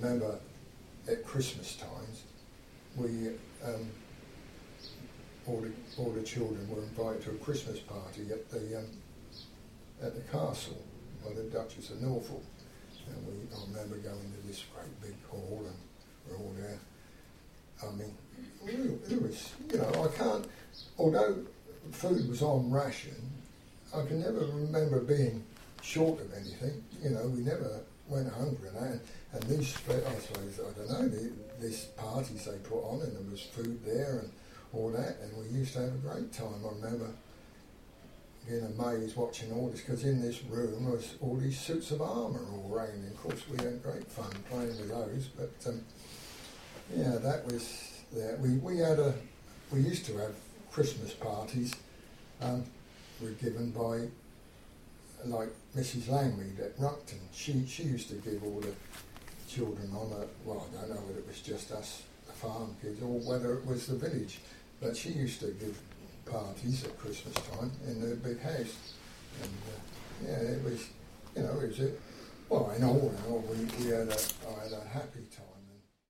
remember at Christmas times, we all the children were invited to a Christmas party at the castle by the Duchess of Norfolk, and I remember going to this great big hall, and we're all there. I mean, it was, I can't, although food was on ration, I can never remember being short of anything. We never went hungry and these, I suppose, I don't know, these parties they put on, and there was food there and all that, and we used to have a great time. I remember being amazed watching all this, because in this room was all these suits of armour all raining. Of course, we had great fun playing with those, but that was there. We used to have Christmas parties were given by, like Mrs. Langmead at Ruckton. She used to give all the children on I don't know whether it was just us, the farm kids, or whether it was the village, but she used to give parties at Christmas time in the big house, and it was, in all, we had I had a happy time.